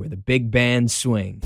the big band swing.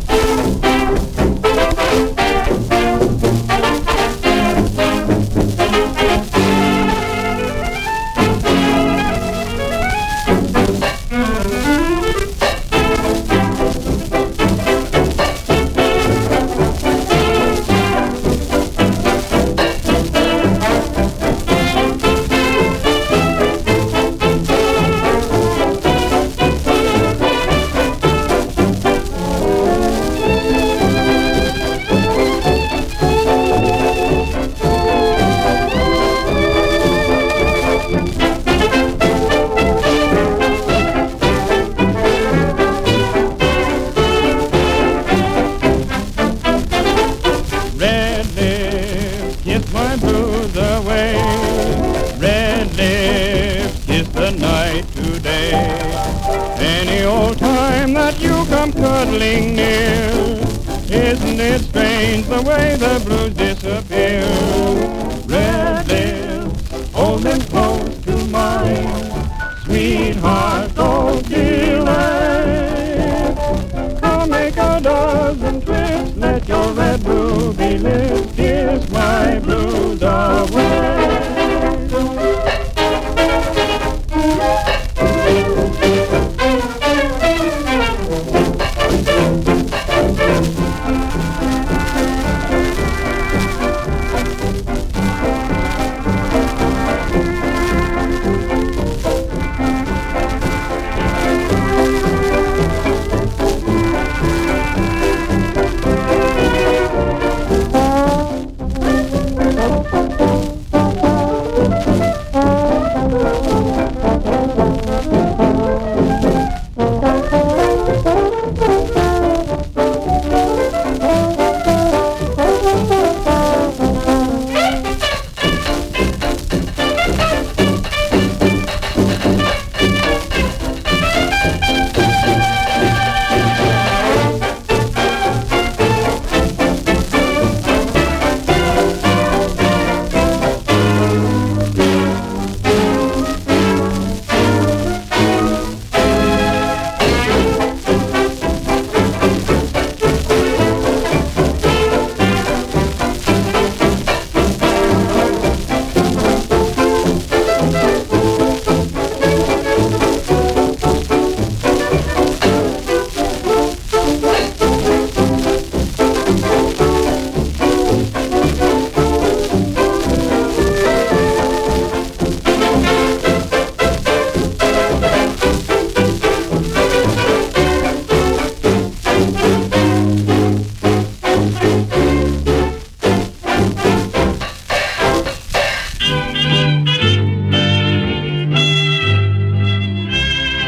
Cuddling near, isn't it strange the way the blues disappear? Red lips, hold them close to mine, sweetheart, oh delight. Come make a dozen trips, let your red ruby lips kiss my blues away.